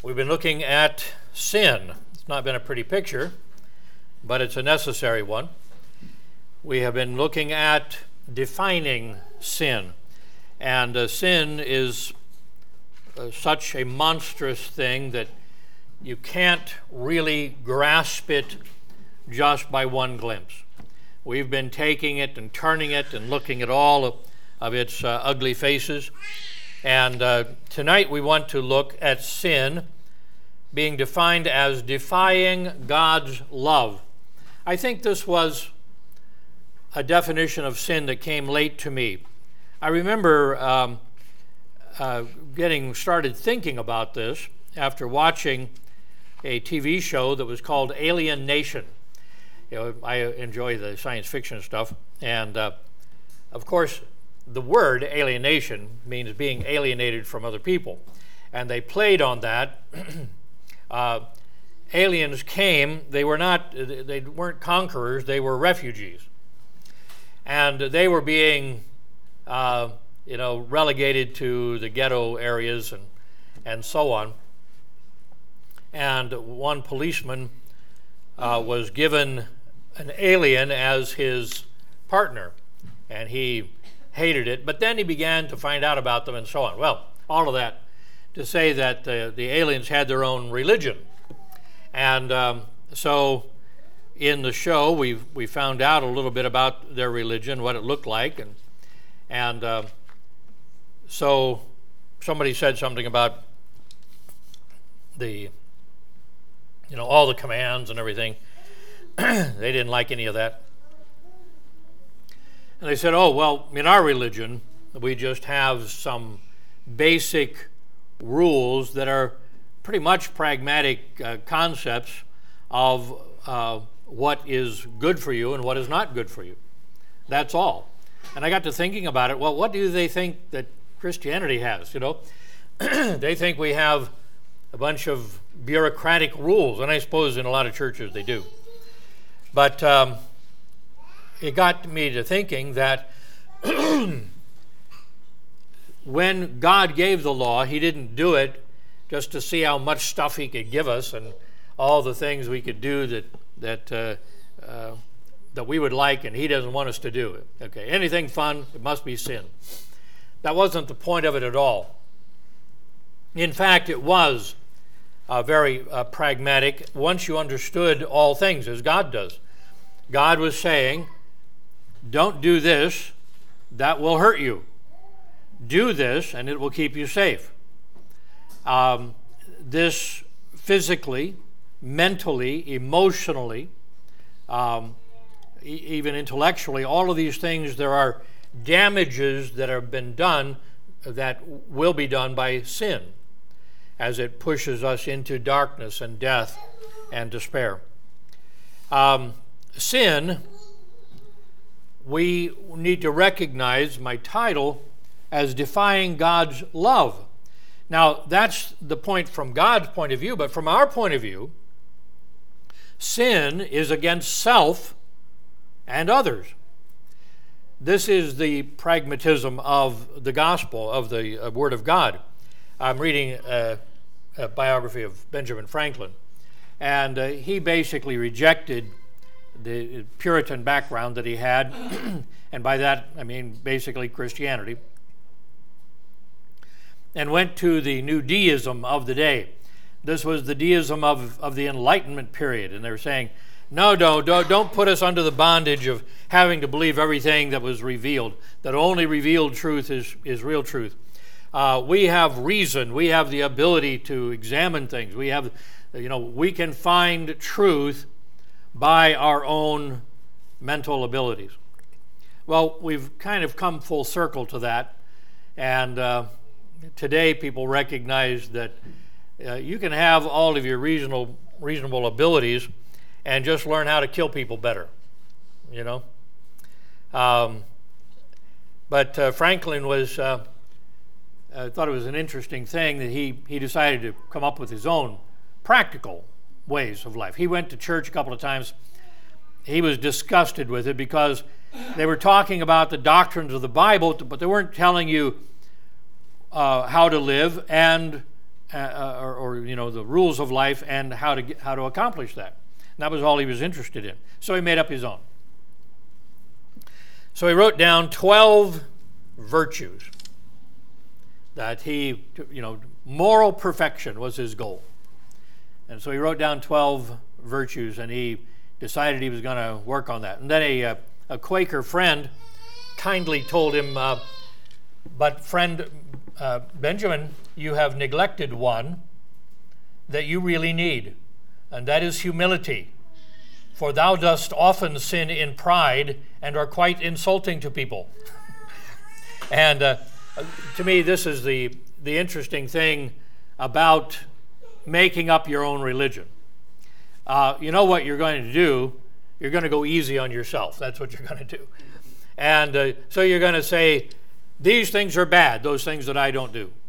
We've been looking at sin. It's not been a pretty picture, but it's a necessary one. We have been looking at defining sin. And sin is such a monstrous thing that you can't really grasp it just by one glimpse. We've been taking it and turning it and looking at all of its ugly faces. And tonight we want to look at sin being defined as defying God's love. I think this was a definition of sin that came late to me. I remember getting started thinking about this after watching a TV show that was called Alien Nation. You know, I enjoy the science fiction stuff, and of course, the word alienation means being alienated from other people, and they played on that. Aliens came; they weren't conquerors; they were refugees, and they were being, relegated to the ghetto areas and so on. And one policeman was given an alien as his partner, and he hated it, but then he began to find out about them and so on. Well, all of that to say that the aliens had their own religion. And so in the show, we found out a little bit about their religion, what it looked like, and so somebody said something about all the commands and everything. They didn't like any of that. And they said, oh, well, in our religion, we just have some basic rules that are pretty much pragmatic concepts of what is good for you and what is not good for you. That's all. And I got to thinking about it. Well, what do they think that Christianity has? They think we have a bunch of bureaucratic rules, and I suppose in a lot of churches they do. But it got me to thinking that when God gave the law, he didn't do it just to see how much stuff he could give us and all the things we could do that we would like, and he doesn't want us to do it. Okay, anything fun, it must be sin. That wasn't the point of it at all. In fact, it was very pragmatic once you understood all things, as God does. God was saying, don't do this, that will hurt you. Do this, and it will keep you safe. This physically, mentally, emotionally, even intellectually, all of these things, there are damages that have been done that will be done by sin as it pushes us into darkness and death and despair. Sin, we need to recognize my title as defying God's love. Now, that's the point from God's point of view, but from our point of view, sin is against self and others. This is the pragmatism of the gospel, of the Word of God. I'm reading a biography of Benjamin Franklin, and he basically rejected the Puritan background that he had, and by that I mean basically Christianity, and went to the new deism of the day. This was the deism of the Enlightenment period, and they were saying, no, don't put us under the bondage of having to believe everything that was revealed, that only revealed truth is real truth. We have reason, we have the ability to examine things, we can find truth by our own mental abilities. Well, we've kind of come full circle to that, and today people recognize that you can have all of your reasonable abilities and just learn how to kill people better, But Franklin thought it was an interesting thing that he decided to come up with his own practical ways of life. He went to church a couple of times. He was disgusted with it because they were talking about the doctrines of the Bible, but they weren't telling you how to live, and or the rules of life and how to accomplish that. And that was all he was interested in. So he made up his own. So he wrote down 12 virtues that moral perfection was his goal. And so he wrote down 12 virtues, and he decided he was going to work on that. And then a Quaker friend kindly told him, but friend Benjamin, you have neglected one that you really need, and that is humility. For thou dost often sin in pride and are quite insulting to people. And to me, this is the interesting thing about making up your own religion. You know what you're going to do? You're going to go easy on yourself. That's what you're going to do. And so you're going to say, these things are bad, those things that I don't do.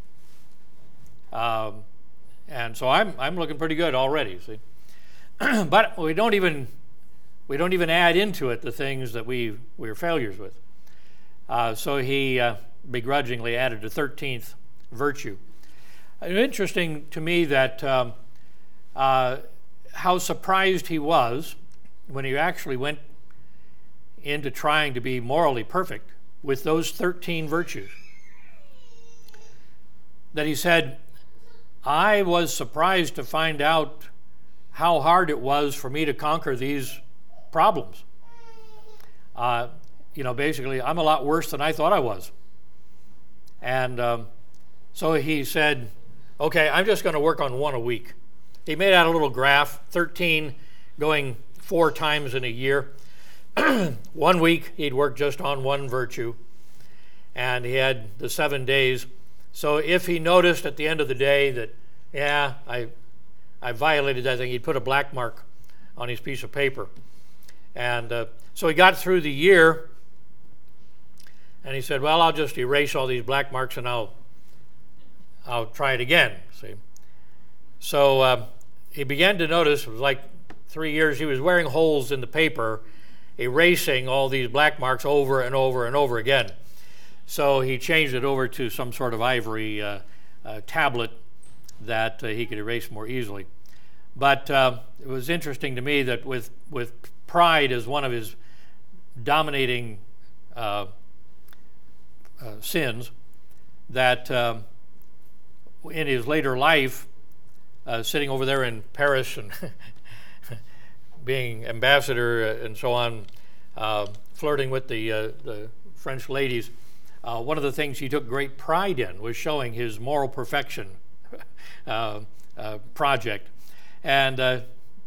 And so I'm looking pretty good already, see. But we don't even add into it the things that we're failures with. So he begrudgingly added a 13th virtue. It's interesting to me that how surprised he was when he actually went into trying to be morally perfect with those 13 virtues. That he said, I was surprised to find out how hard it was for me to conquer these problems. Basically, I'm a lot worse than I thought I was. And so he said, okay, I'm just going to work on one a week. He made out a little graph, 13 going 4 times in a year. 1 week, he'd work just on one virtue, and he had the 7 days. So if he noticed at the end of the day that, I violated that thing, he'd put a black mark on his piece of paper. And so he got through the year, and he said, well, I'll just erase all these black marks and I'll try it again, see. So he began to notice, it was like 3 years, he was wearing holes in the paper, erasing all these black marks over and over and over again. So he changed it over to some sort of ivory tablet that he could erase more easily. But it was interesting to me that with pride as one of his dominating sins, that in his later life, sitting over there in Paris and being ambassador and so on, flirting with the French ladies, one of the things he took great pride in was showing his moral perfection project. And,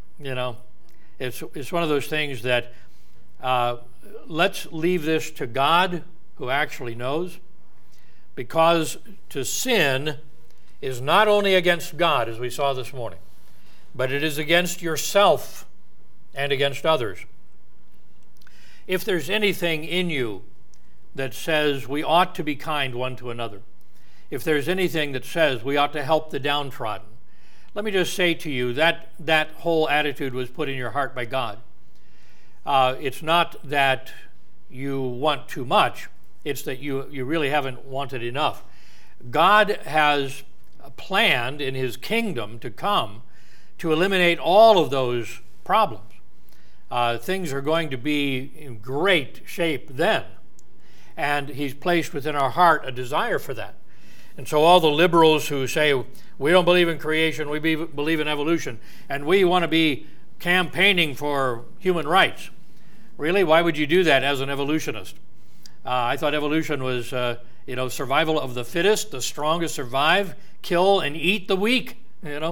it's one of those things that let's leave this to God, who actually knows, because to sin is not only against God, as we saw this morning, but it is against yourself and against others. If there's anything in you that says we ought to be kind one to another, if there's anything that says we ought to help the downtrodden, let me just say to you that whole attitude was put in your heart by God. It's not that you want too much, it's that you really haven't wanted enough. God has planned in his kingdom to come to eliminate all of those problems. Things are going to be in great shape then, and he's placed within our heart a desire for that. And so all the liberals who say, we don't believe in creation, we believe in evolution, and we want to be campaigning for human rights. Really? Why would you do that as an evolutionist? I thought evolution was, survival of the fittest, the strongest survive, kill and eat the weak,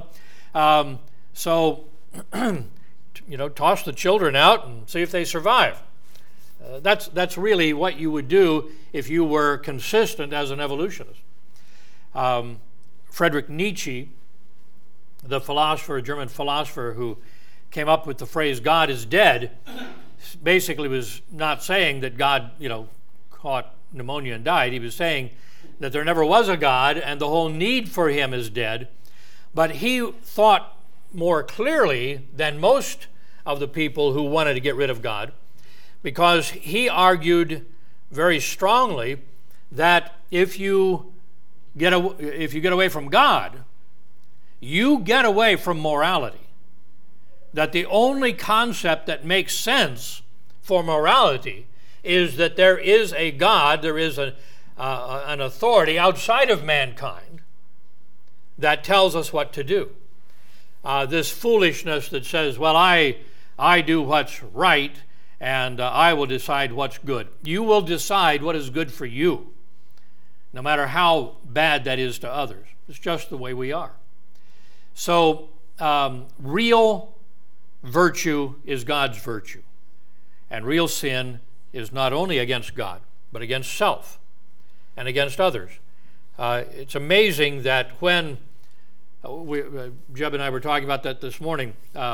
So, toss the children out and see if they survive. That's really what you would do if you were consistent as an evolutionist. Friedrich Nietzsche, the German philosopher who came up with the phrase God is dead, basically was not saying that God, caught pneumonia and died. He was saying that there never was a God and the whole need for him is dead. But he thought more clearly than most of the people who wanted to get rid of God, because he argued very strongly that if you get away from God, you get away from morality, that the only concept that makes sense for morality is that there is a God, there is an authority outside of mankind that tells us what to do. This foolishness that says, well, I do what's right and I will decide what's good. You will decide what is good for you, no matter how bad that is to others. It's just the way we are. So real virtue is God's virtue. And real sin is not only against God, but against self and against others. It's amazing that when Jeb and I were talking about that this morning,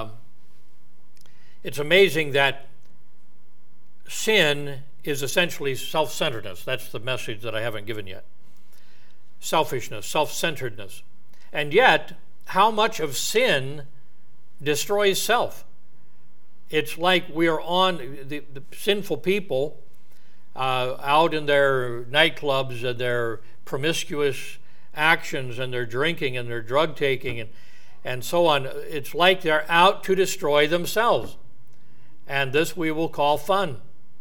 it's amazing that sin is essentially self-centeredness. That's the message that I haven't given yet. Selfishness, self-centeredness. And yet, how much of sin destroys self? It's like we are on the sinful people out in their nightclubs and their promiscuous actions and their drinking and their drug taking and so on. It's like they're out to destroy themselves. And this we will call fun.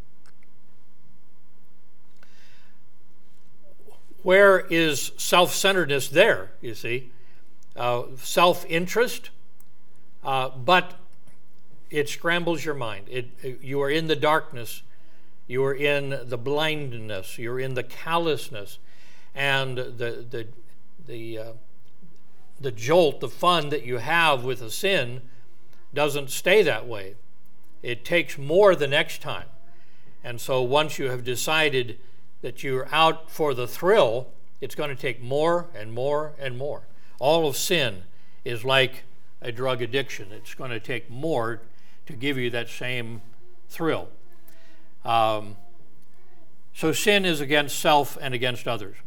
Where is self-centeredness there, you see? Self-interest, but it scrambles your mind. You are in the darkness. You are in the blindness. You're in the callousness. And the jolt, the fun that you have with a sin doesn't stay that way. It takes more the next time. And so once you have decided that you're out for the thrill, it's going to take more and more and more. All of sin is like a drug addiction. It's going to take more to give you that same thrill. So sin is against self and against others.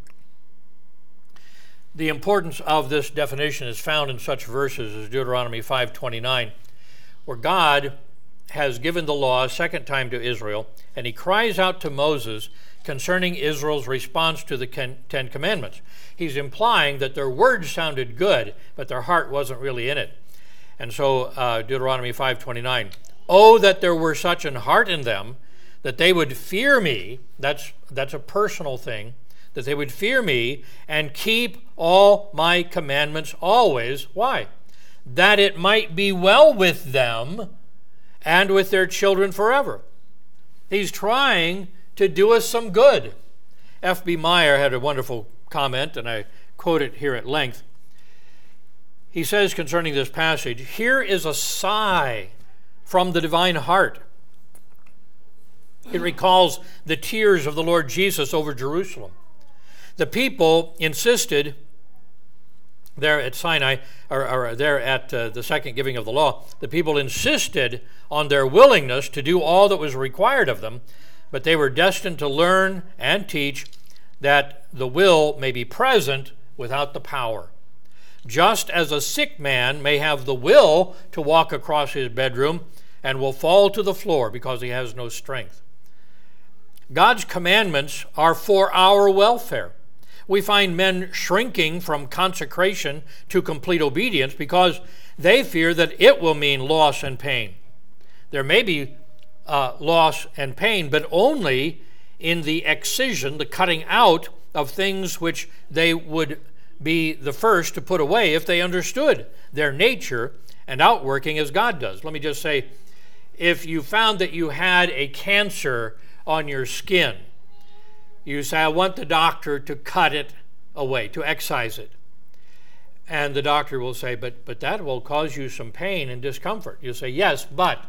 The importance of this definition is found in such verses as Deuteronomy 5:29, where God has given the law a second time to Israel, and he cries out to Moses concerning Israel's response to the Ten Commandments. He's implying that their words sounded good, but their heart wasn't really in it. And so Deuteronomy 5:29, "Oh, that there were such an heart in them, that they would fear me," that's a personal thing, "that they would fear me and keep all my commandments always." Why? "That it might be well with them and with their children forever." He's trying to do us some good. F.B. Meyer had a wonderful comment, and I quote it here at length. He says concerning this passage, "Here is a sigh from the divine heart. It recalls the tears of the Lord Jesus over Jerusalem. The people insisted there at Sinai, or there at the second giving of the law, the people insisted on their willingness to do all that was required of them, but they were destined to learn and teach that the will may be present without the power. Just as a sick man may have the will to walk across his bedroom and will fall to the floor because he has no strength. God's commandments are for our welfare. We find men shrinking from consecration to complete obedience because they fear that it will mean loss and pain. There may be loss and pain, but only in the excision, the cutting out of things which they would be the first to put away if they understood their nature and outworking as God does. Let me just say, if you found that you had a cancer on your skin, you say, "I want the doctor to cut it away, to excise it." And the doctor will say, but that will cause you some pain and discomfort. You say, "Yes, but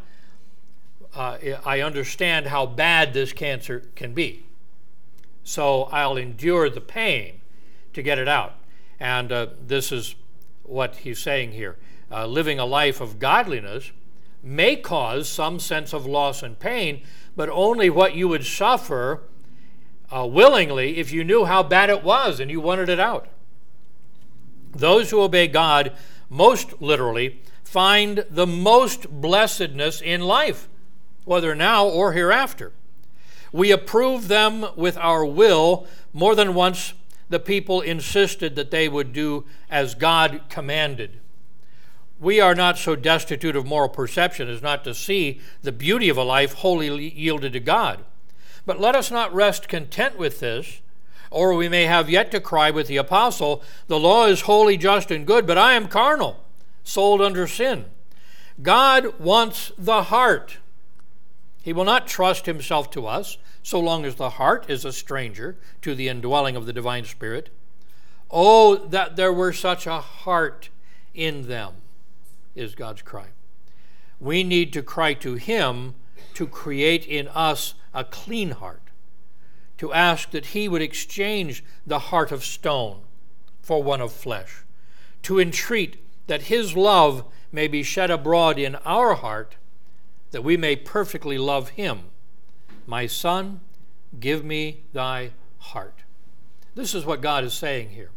I understand how bad this cancer can be. So I'll endure the pain to get it out." And this is what he's saying here. Living a life of godliness may cause some sense of loss and pain, but only what you would suffer willingly if you knew how bad it was and you wanted it out. Those who obey God most literally find the most blessedness in life, whether now or hereafter. We approve them with our will more than once the people insisted that they would do as God commanded. We are not so destitute of moral perception as not to see the beauty of a life wholly yielded to God. But let us not rest content with this, or we may have yet to cry with the apostle, "The law is holy, just, and good, but I am carnal, sold under sin." God wants the heart. He will not trust himself to us so long as the heart is a stranger to the indwelling of the divine Spirit. Oh, that there were such a heart in them, is God's cry. We need to cry to him to create in us a clean heart, to ask that he would exchange the heart of stone for one of flesh, to entreat that his love may be shed abroad in our heart, that we may perfectly love him. My son, give me thy heart. This is what God is saying here.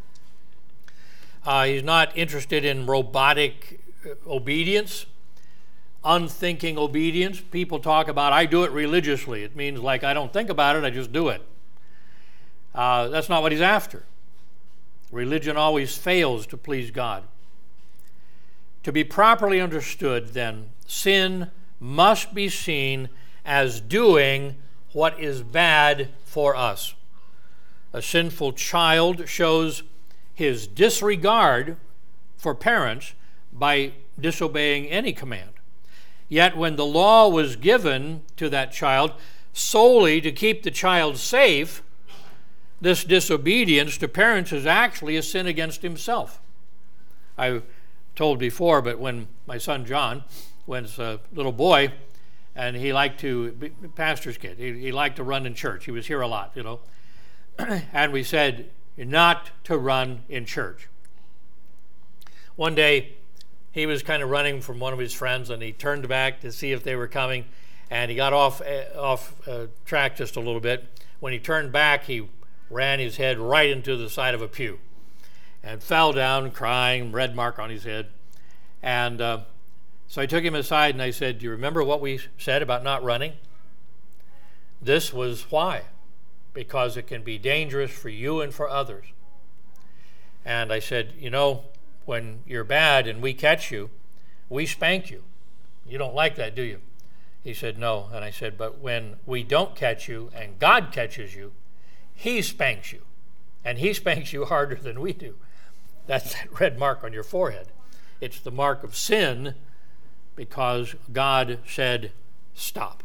He's not interested in robotic obedience, unthinking obedience. People talk about, I do it religiously. It means like I don't think about it, I just do it. That's not what he's after. Religion always fails to please God. To be properly understood, then, sin must be seen as doing what is bad for us. A sinful child shows his disregard for parents by disobeying any command. Yet when the law was given to that child solely to keep the child safe, this disobedience to parents is actually a sin against himself. I told before, but when my son John was a little boy, and he liked to be a pastor's kid, he liked to run in church. He was here a lot, you know. And we said, you're not to run in church. One day, he was kind of running from one of his friends, and he turned back to see if they were coming, and he got off track just a little bit. When he turned back, he ran his head right into the side of a pew and fell down crying, red mark on his head. And so I took him aside and I said, do you remember what we said about not running? This was why. Because it can be dangerous for you and for others. And I said, you know, when you're bad and we catch you, we spank you. You don't like that, do you? He said, no. And I said, but when we don't catch you and God catches you, he spanks you. And he spanks you harder than we do. That's that red mark on your forehead. It's the mark of sin because God said, stop.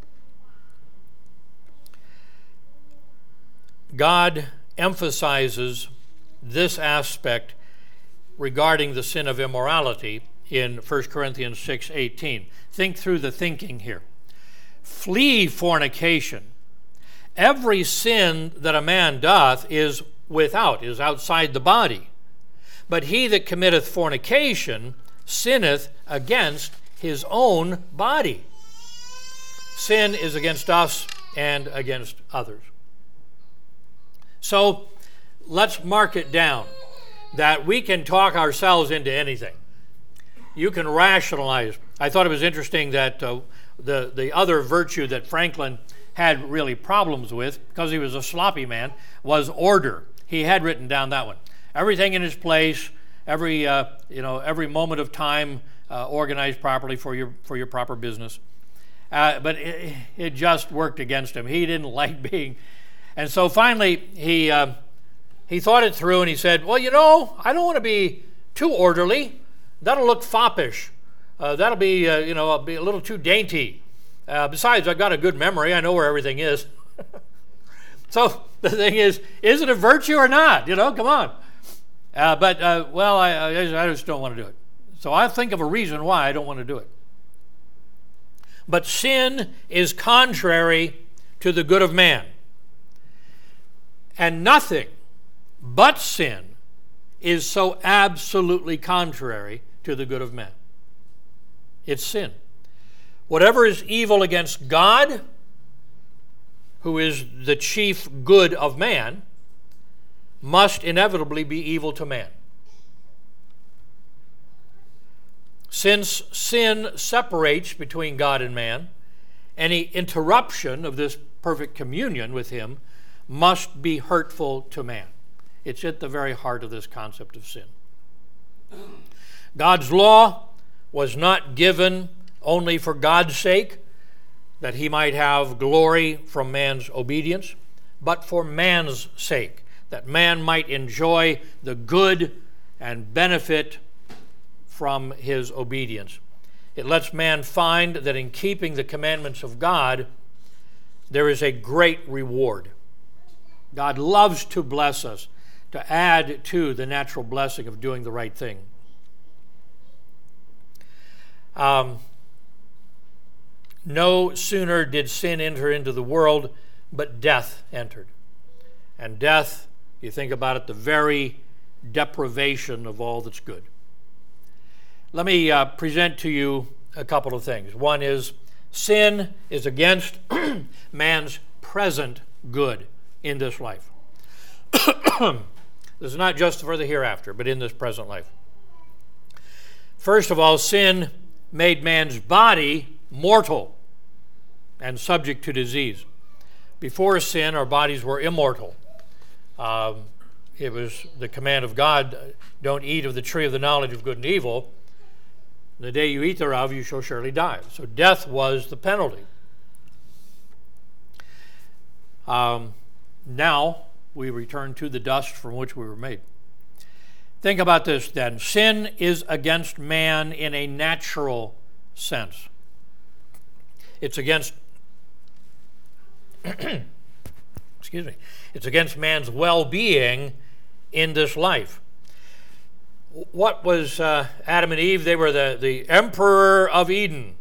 God emphasizes this aspect regarding the sin of immorality in 1 Corinthians 6:18. Think through the thinking here. Flee fornication. Every sin that a man doth is without, is outside the body. But he that committeth fornication sinneth against his own body. Sin is against us and against others. So let's mark it down that we can talk ourselves into anything. You can rationalize. I thought it was interesting that the other virtue that Franklin had really problems with, because he was a sloppy man, was order. He had written down that one. Everything in its place, every moment of time organized properly for your proper business. But it just worked against him. He didn't like being. And so finally, he thought it through and he said, well, you know, I don't want to be too orderly. That'll look foppish. That'll be, be a little too dainty. Besides, I've got a good memory. I know where everything is. So the thing is it a virtue or not? You know, come on. I just don't want to do it. So I think of a reason why I don't want to do it. But sin is contrary to the good of man. And nothing but sin is so absolutely contrary to the good of man. It's sin. Whatever is evil against God, who is the chief good of man, must inevitably be evil to man. Since sin separates between God and man, any interruption of this perfect communion with him must be hurtful to man. It's at the very heart of this concept of sin. God's law was not given only for God's sake, that he might have glory from man's obedience, but for man's sake, that man might enjoy the good and benefit from his obedience. It lets man find that in keeping the commandments of God, there is a great reward. God loves to bless us, to add to the natural blessing of doing the right thing. No sooner did sin enter into the world, but death entered. And death, you think about it, the very deprivation of all that's good. Let me present to you a couple of things. One is, sin is against man's present good in this life. This is not just for the hereafter, but in this present life. First of all, sin made man's body mortal and subject to disease. Before sin, our bodies were immortal. It was the command of God, don't eat of the tree of the knowledge of good and evil. The day you eat thereof, you shall surely die. So death was the penalty. Now we return to the dust from which we were made. Think about this then. Sin is against man in a natural sense. It's against excuse me. It's against man's well-being in this life. What was Adam and Eve? They were the emperor of Eden,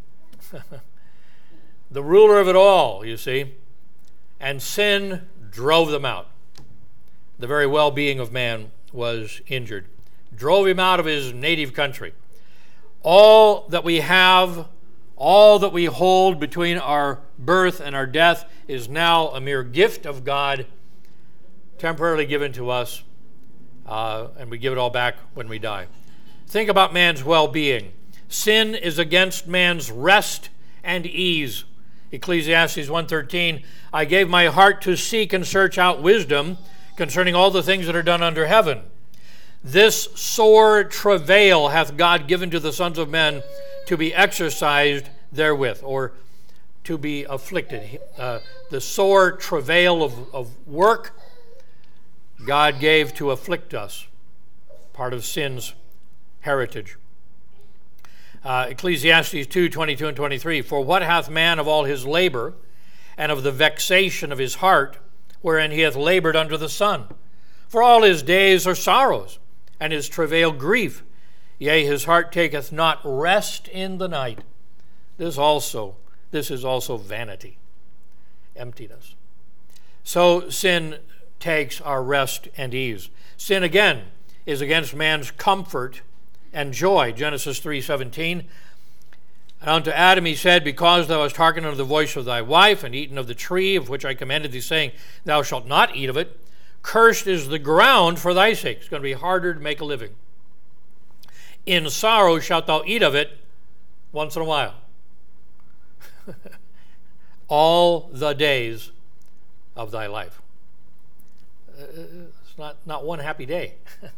the ruler of it all, you see. And sin drove them out. The very well-being of man was injured. Drove him out of his native country. All that we have, all that we hold between our birth and our death is now a mere gift of God, temporarily given to us, and we give it all back when we die. Think about man's well-being. Sin is against man's rest and ease. Ecclesiastes 1:13, I gave my heart to seek and search out wisdom concerning all the things that are done under heaven. This sore travail hath God given to the sons of men to be exercised therewith, or to be afflicted. The sore travail of work God gave to afflict us, part of sin's heritage. Ecclesiastes 2:22 and 23, for what hath man of all his labor, and of the vexation of his heart, wherein he hath labored under the sun? For all his days are sorrows, and his travail grief. Yea, his heart taketh not rest in the night. This is also vanity, emptiness. So sin takes our rest and ease. Sin again is against man's comfort and joy. Genesis 3:17. And unto Adam he said, because thou hast hearkened unto the voice of thy wife, and eaten of the tree of which I commanded thee, saying, thou shalt not eat of it, cursed is the ground for thy sake. It's going to be harder to make a living. In sorrow shalt thou eat of it once in a while. All the days of thy life. It's not one happy day.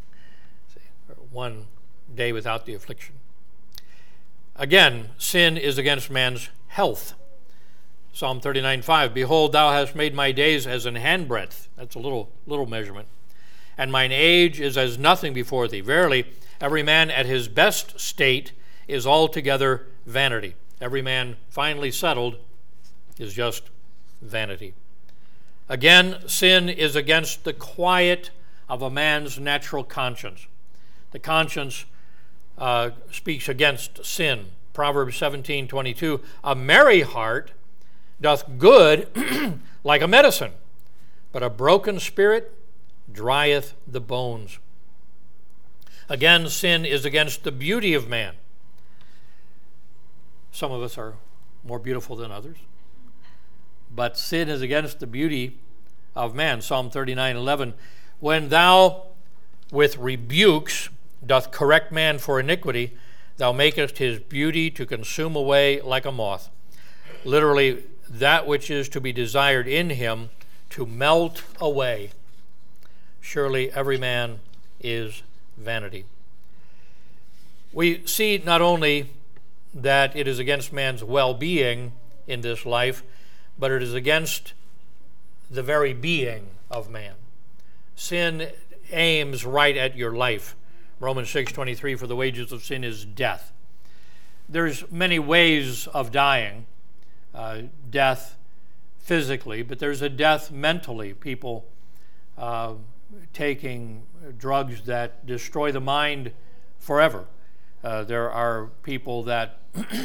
One day without the affliction. Again, sin is against man's health. Psalm 39:5, behold, thou hast made my days as an handbreadth. That's a little measurement. And mine age is as nothing before thee. Verily, every man at his best state is altogether vanity. Every man finally settled is just vanity. Again, sin is against the quiet of a man's natural conscience. The conscience speaks against sin. Proverbs 17:22, a merry heart doth good like a medicine, but a broken spirit drieth the bones. Again, sin is against the beauty of man. Some of us are more beautiful than others, but sin is against the beauty of man. Psalm 39:11, when thou with rebukes doth correct man for iniquity, thou makest his beauty to consume away like a moth. Literally, that which is to be desired in him to melt away. surely every man is vanity. We see not only that it is against man's well-being in this life, but it is against the very being of man. Sin aims right at your life. Romans 6:23, for the wages of sin is death. There's many ways of dying. Death physically, but there's a death mentally. People taking drugs that destroy the mind forever. There are people that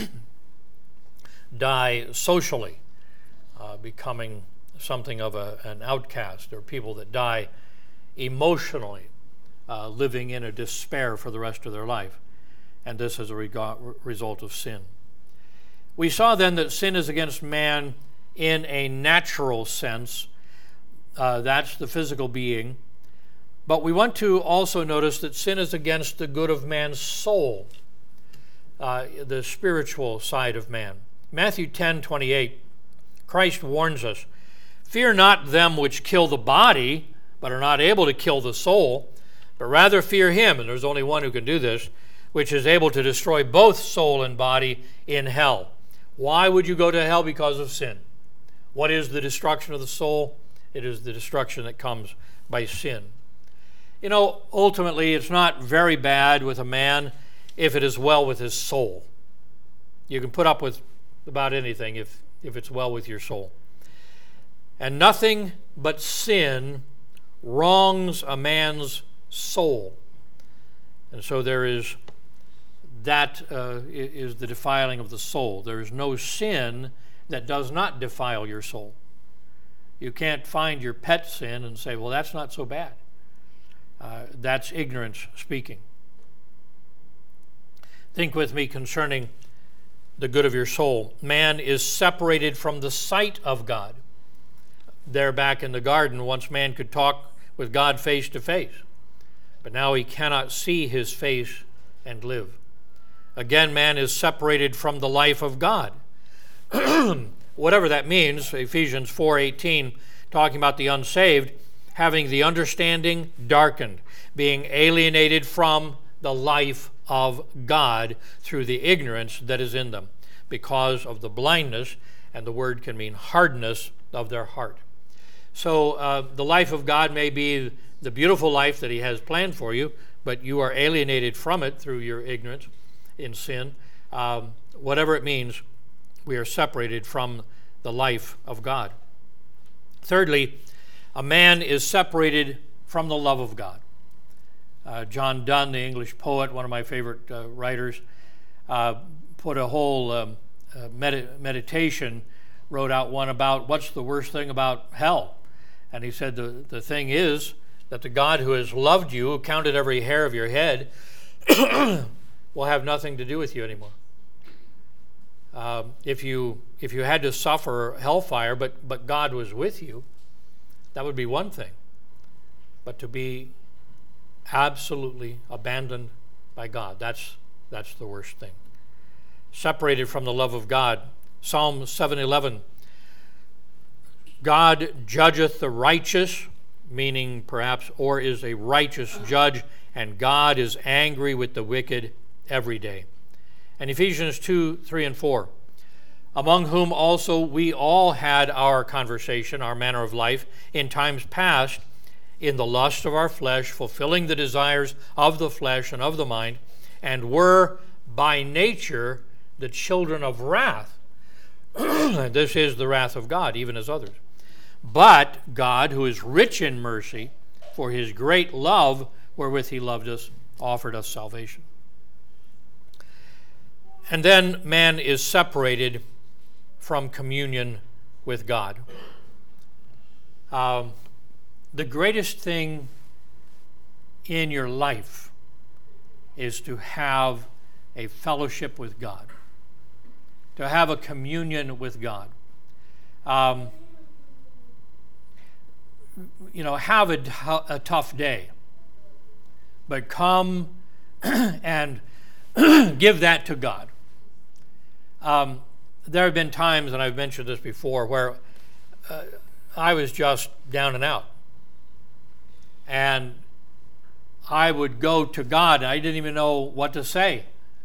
die socially, becoming something of an outcast. There are people that die emotionally, living in a despair for the rest of their life. And this is a result of sin. We saw then that sin is against man in a natural sense. That's the physical being. But we want to also notice that sin is against the good of man's soul, the spiritual side of man. Matthew 10:28, Christ warns us, fear not them which kill the body, but are not able to kill the soul, but rather fear him, and there's only one who can do this, which is able to destroy both soul and body in hell. Why would you go to hell? Because of sin. What is the destruction of the soul? It is the destruction that comes by sin. You know, ultimately, it's not very bad with a man if it is well with his soul. You can put up with about anything if it's well with your soul. And nothing but sin wrongs a man's soul. And so there is that is the defiling of the soul. There is no sin that does not defile your soul. You can't find your pet sin and say, well, that's not so bad. That's ignorance speaking. Think with me concerning the good of your soul. Man is separated from the sight of God. There back in the garden, once man could talk with God face to face, but now he cannot see his face and live. Again, man is separated from the life of God. Whatever that means, Ephesians 4:18, talking about the unsaved, having the understanding darkened, being alienated from the life of God through the ignorance that is in them, because of the blindness, and the word can mean hardness of their heart. So the life of God may be the beautiful life that he has planned for you, but you are alienated from it through your ignorance in sin. Whatever it means, we are separated from the life of God. Thirdly, a man is separated from the love of God. John Donne, the English poet, one of my favorite writers, put a whole meditation, wrote out one about what's the worst thing about hell. And he said the thing is that the God who has loved you, who counted every hair of your head, will have nothing to do with you anymore. If you had to suffer hellfire, but God was with you, that would be one thing. But to be absolutely abandoned by God, that's the worst thing. Separated from the love of God. Psalm 7:11, God judgeth the righteous, meaning perhaps, or is a righteous judge, and God is angry with the wicked every day. And Ephesians 2:3 and 4, among whom also we all had our conversation, our manner of life, in times past, in the lust of our flesh, fulfilling the desires of the flesh and of the mind, and were by nature the children of wrath. And this is the wrath of God, even as others. But God, who is rich in mercy, for his great love wherewith he loved us, offered us salvation. And then man is separated from communion with God. The greatest thing in your life is to have a fellowship with God, to have a communion with God. Have a tough day, but come and give that to God. There have been times, and I've mentioned this before, where I was just down and out. And I would go to God, and I didn't even know what to say.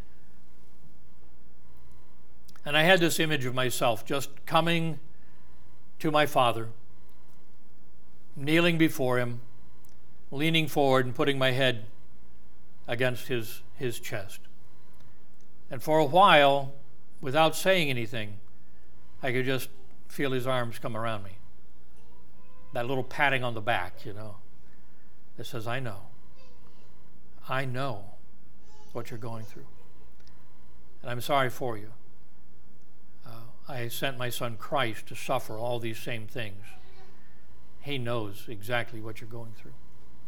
And I had this image of myself just coming to my Father, kneeling before Him, leaning forward and putting my head against His chest. And for a while, without saying anything, I could just feel His arms come around me. That little patting on the back, that says, I know what you're going through. And I'm sorry for you. I sent my son Christ to suffer all these same things. He knows exactly what you're going through.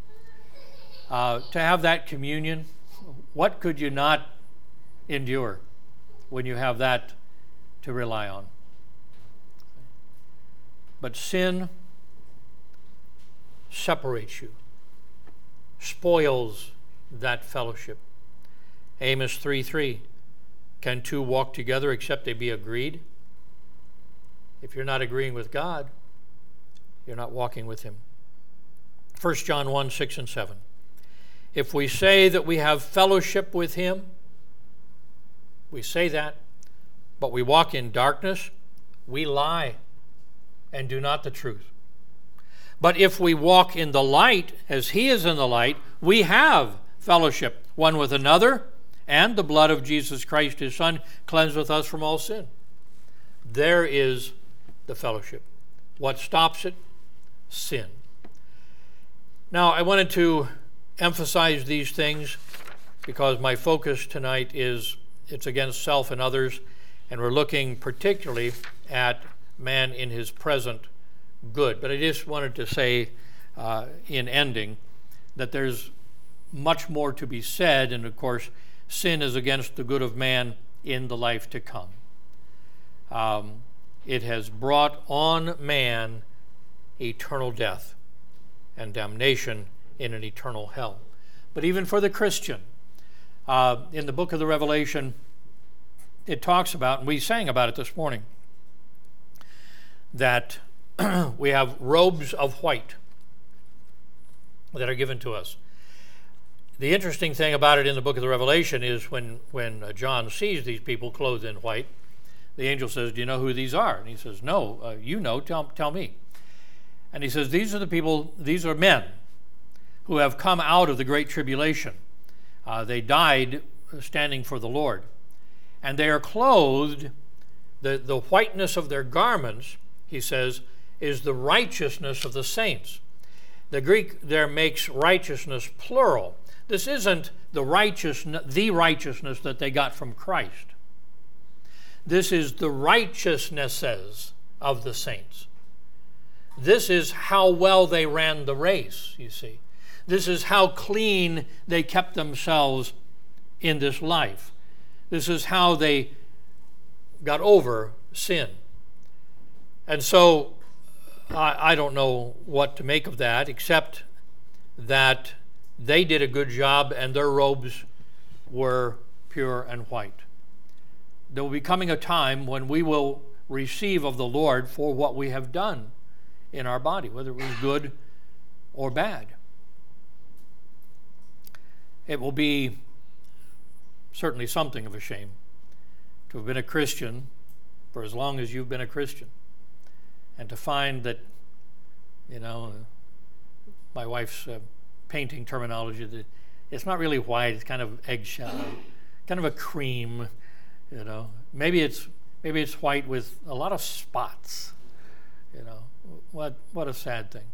To have that communion, what could you not endure when you have that to rely on? But sin separates you, spoils that fellowship. Amos 3:3, can two walk together except they be agreed? If you're not agreeing with God, you're not walking with Him. 1 John 1:6 and 7. If we say that we have fellowship with Him, we say that, but we walk in darkness, we lie and do not the truth. But if we walk in the light, as He is in the light, we have fellowship one with another, and the blood of Jesus Christ, His Son, cleanseth us from all sin. There is the fellowship. What stops it? Sin. Now, I wanted to emphasize these things because my focus tonight it's against self and others, and we're looking particularly at man in his present good. But I just wanted to say in ending that there's much more to be said, and of course, sin is against the good of man in the life to come. It has brought on man eternal death and damnation in an eternal hell. But even for the Christian, in the book of the Revelation, it talks about, and we sang about it this morning, that we have robes of white that are given to us. The interesting thing about it in the book of the Revelation is when John sees these people clothed in white, the angel says, do you know who these are? And he says, no, you know, tell me. And he says, these are the people, these are men who have come out of the great tribulation. They died standing for the Lord. And they are clothed, the whiteness of their garments, he says, is the righteousness of the saints. The Greek there makes righteousness plural. This isn't the righteousness that they got from Christ. This is the righteousnesses of the saints. This is how well they ran the race, you see. This is how clean they kept themselves in this life. This is how they got over sin. And so I don't know what to make of that, except that they did a good job and their robes were pure and white. There will be coming a time when we will receive of the Lord for what we have done in our body, whether it was good or bad. It will be certainly something of a shame to have been a Christian for as long as you've been a Christian, and to find that, my wife's painting terminology, that it's not really white, it's kind of eggshell, kind of a cream, Maybe it's white with a lot of spots, What a sad thing.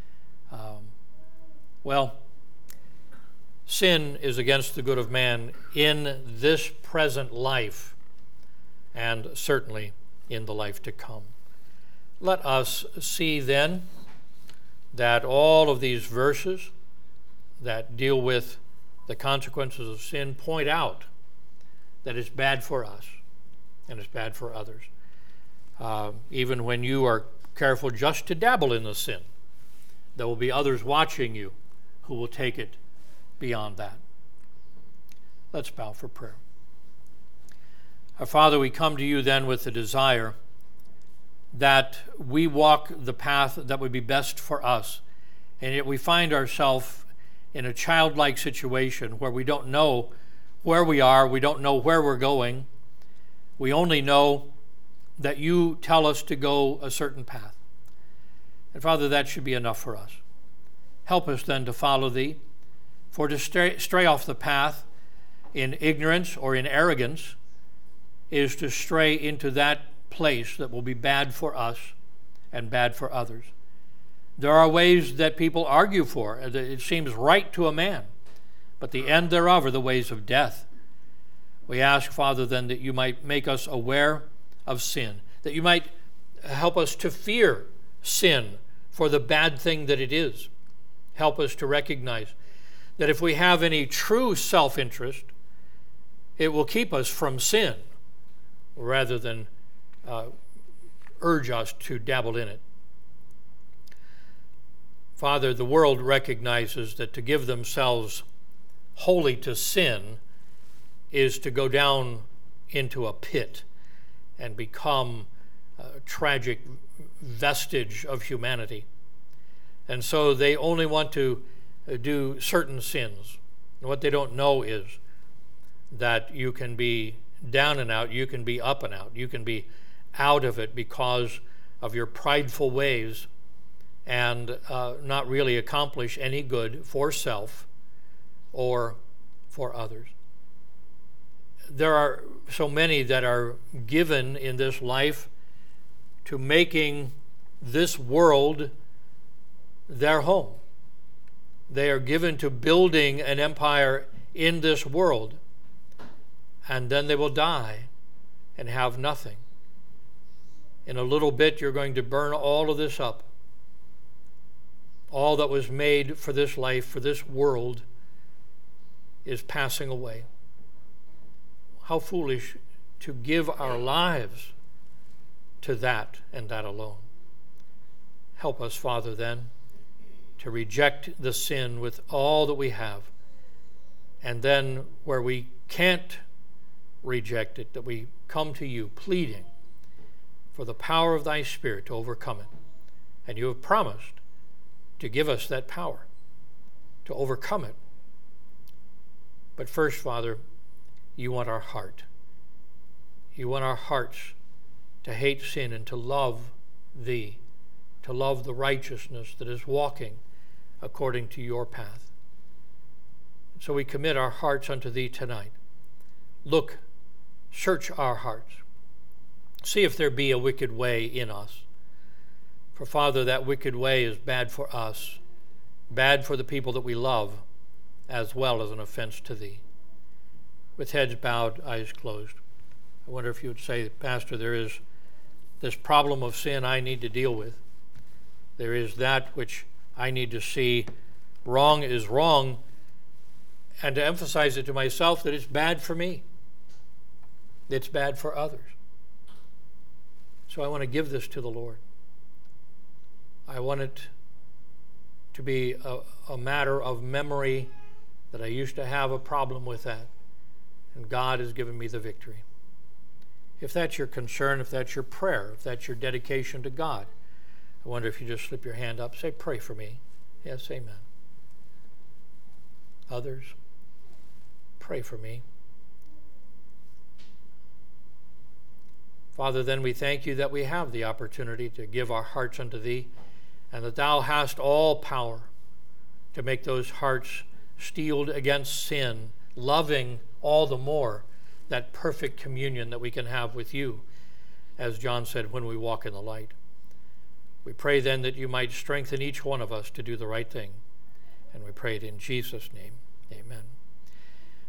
Sin is against the good of man in this present life, and certainly in the life to come. Let us see then that all of these verses that deal with the consequences of sin point out that it's bad for us and it's bad for others. Even when you are careful just to dabble in the sin, there will be others watching you who will take it beyond that. Let's bow for prayer. Our Father, we come to you then with the desire that we walk the path that would be best for us And yet we find ourselves in a childlike situation where we don't know where we are, we don't know where we're going. We only know that you tell us to go a certain path. And Father, that should be enough for us. Help us then to follow thee, for to stray off the path in ignorance or in arrogance is to stray into that place that will be bad for us and bad for others. There are ways that people argue for. It seems right to a man, but the end thereof are the ways of death. We ask, Father, then, that you might make us aware of sin, that you might help us to fear sin for the bad thing that it is. Help us to recognize that if we have any true self-interest, it will keep us from sin rather than urge us to dabble in it. Father, the world recognizes that to give themselves wholly to sin is to go down into a pit and become a tragic vestige of humanity. And so they only want to do certain sins. And what they don't know is that you can be down and out, you can be up and out, you can be out of it because of your prideful ways and not really accomplish any good for self or for others. There are so many that are given in this life to making this world their home. They are given to building an empire in this world, and then they will die and have nothing. In a little bit, you're going to burn all of this up. All that was made for this life, for this world, is passing away. How foolish to give our lives to that and that alone. Help us, Father, then, to reject the sin with all that we have. And then where we can't reject it, that we come to you pleading for the power of thy Spirit to overcome it. And you have promised to give us that power to overcome it. But first, Father, you want our heart. You want our hearts to hate sin and to love thee, to love the righteousness that is walking according to your path. So we commit our hearts unto thee tonight. Look, search our hearts. See if there be a wicked way in us. For, Father, that wicked way is bad for us, bad for the people that we love, as well as an offense to thee. With heads bowed, eyes closed, I wonder if you would say, Pastor, there is this problem of sin I need to deal with. There is that which I need to see wrong is wrong, and to emphasize it to myself that it's bad for me. It's bad for others. So I want to give this to the Lord. I want it to be a matter of memory that I used to have a problem with that, and God has given me the victory. If that's your concern, if that's your prayer, if that's your dedication to God, I wonder if you just slip your hand up, say, pray for me. Yes, amen. Others, pray for me. Father, then we thank you that we have the opportunity to give our hearts unto thee, and that thou hast all power to make those hearts steeled against sin, loving all the more that perfect communion that we can have with you, as John said, when we walk in the light. We pray then that you might strengthen each one of us to do the right thing, and we pray it in Jesus' name. Amen.